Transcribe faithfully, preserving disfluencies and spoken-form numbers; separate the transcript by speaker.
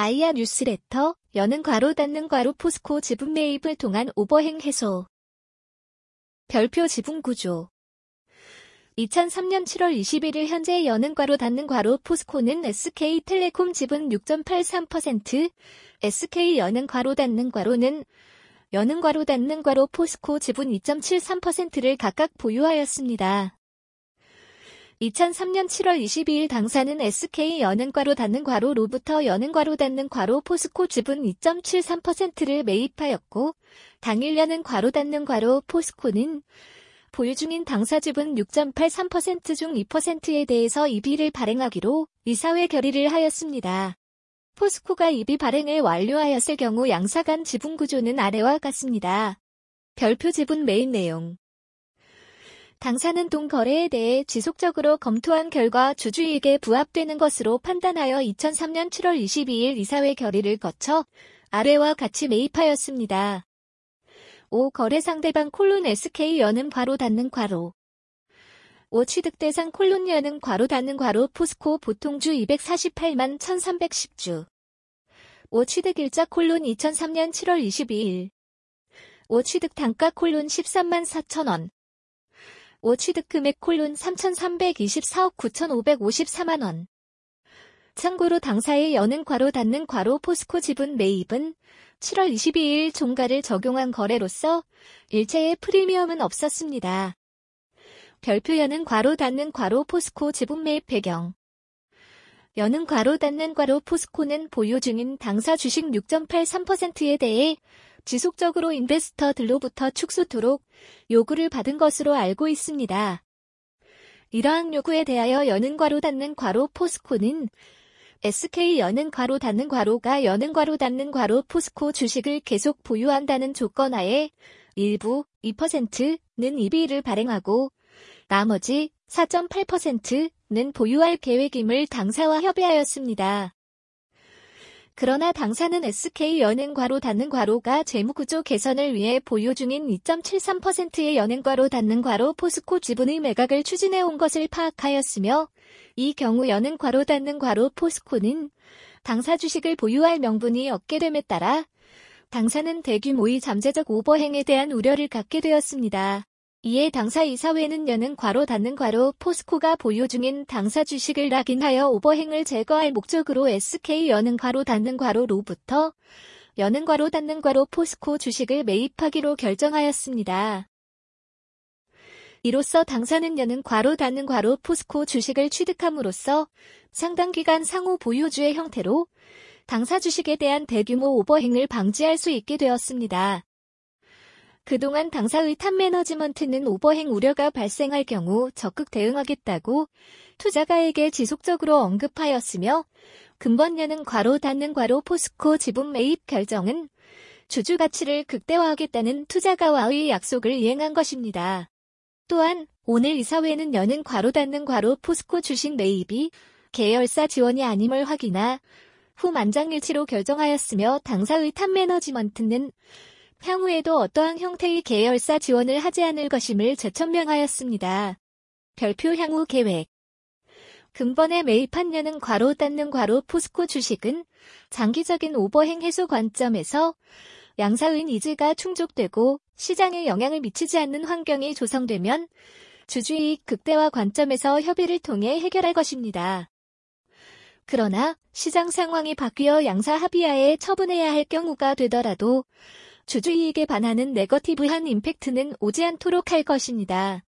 Speaker 1: 아이아 뉴스레터, 여는 괄호 닫는 괄호 포스코 지분 매입을 통한 오버행 해소. 별표 지분 구조. 이천삼년 칠월 이십일일 현재 여는 괄호 닫는 괄호 포스코는 에스케이텔레콤 지분 육 점 팔삼 퍼센트, 에스케이 여는 괄호 닫는 괄호는 여는 괄호 닫는 괄호 포스코 지분 이 점 칠삼 퍼센트를 각각 보유하였습니다. 이천삼년 칠월 이십이일 당사는 에스케이 여는 괄호 닫는 괄호로부터 여는 괄호 닫는 괄호 포스코 지분 이 점 칠삼 퍼센트를 매입하였고, 당일 여는 괄호 닫는 괄호 포스코는 보유 중인 당사 지분 육 점 팔삼 퍼센트 중 이 퍼센트에 대해서 이비를 발행하기로 이사회 결의를 하였습니다. 포스코가 이비 발행을 완료하였을 경우 양사 간 지분 구조는 아래와 같습니다. 별표 지분 매입 내용. 당사는 동 거래에 대해 지속적으로 검토한 결과 주주이익에 부합되는 것으로 판단하여 이천삼년 칠월 이십이일 이사회 결의를 거쳐 아래와 같이 매입하였습니다. 오. 거래 상대방 콜론 에스케이 여는 괄호 닫는 괄호. 오. 취득 대상 콜론 여는 괄호 닫는 괄호 포스코 보통주 이백사십팔만 천삼백십 주. 오. 취득 일자 콜론 이천삼년 칠월 이십이일. 오. 취득 단가 콜론 십삼만 사천 원. 오. 취득 금액 콜론 삼천삼백이십사억 구천오백오십사만 원. 참고로 당사의 여는 괄호 닫는 괄호 포스코 지분 매입은 칠월 이십이일 종가를 적용한 거래로서 일체의 프리미엄은 없었습니다. 별표 여는 괄호 닫는 괄호 포스코 지분 매입 배경. 여는 괄호 닫는 괄호 포스코는 보유 중인 당사 주식 육 점 팔삼 퍼센트에 대해 지속적으로 인베스터들로부터 축소토록 요구를 받은 것으로 알고 있습니다. 이러한 요구에 대하여 여는 괄호 닫는 괄호 포스코는 에스케이 여는 괄호 닫는 괄호가 여는 괄호 닫는 괄호 포스코 주식을 계속 보유한다는 조건하에 일부 이 퍼센트는 이비를 발행하고 나머지 사 점 팔 퍼센트는 보유할 계획임을 당사와 협의하였습니다. 그러나 당사는 에스케이 여는 괄호 닫는 괄호가 재무구조 개선을 위해 보유 중인 이 점 칠삼 퍼센트의 여는 괄호 닫는 괄호 포스코 지분의 매각을 추진해온 것을 파악하였으며, 이 경우 여는 괄호 닫는 괄호 포스코는 당사 주식을 보유할 명분이 없게 됨에 따라 당사는 대규모의 잠재적 오버행에 대한 우려를 갖게 되었습니다. 이에 당사 이사회는 여는 괄호 닫는 괄호 포스코가 보유 중인 당사 주식을 낙인하여 오버행을 제거할 목적으로 에스케이 여는 괄호 닫는 괄호로부터 여는 괄호 닫는 괄호 포스코 주식을 매입하기로 결정하였습니다. 이로써 당사는 여는 괄호 닫는 괄호 포스코 주식을 취득함으로써 상당 기간 상호 보유주의 형태로 당사 주식에 대한 대규모 오버행을 방지할 수 있게 되었습니다. 그동안 당사의 탑매너지먼트는 오버행 우려가 발생할 경우 적극 대응하겠다고 투자가에게 지속적으로 언급하였으며, 근본 여는 괄호 닫는 괄호 포스코 지분 매입 결정은 주주 가치를 극대화하겠다는 투자가와의 약속을 이행한 것입니다. 또한 오늘 이사회는 여는 괄호 닫는 괄호 포스코 주식 매입이 계열사 지원이 아님을 확인하 후 만장일치로 결정하였으며, 당사의 탑매너지먼트는 향후에도 어떠한 형태의 계열사 지원을 하지 않을 것임을 재천명하였습니다. 별표 향후 계획. 근본에 매입한 여는 괄호 닫는 괄호 포스코 주식은 장기적인 오버행 해소 관점에서 양사의 니즈가 충족되고 시장에 영향을 미치지 않는 환경이 조성되면 주주이익 극대화 관점에서 협의를 통해 해결할 것입니다. 그러나 시장 상황이 바뀌어 양사 합의하에 처분해야 할 경우가 되더라도 주주이익에 반하는 네거티브한 임팩트는 오지 않도록 할 것입니다.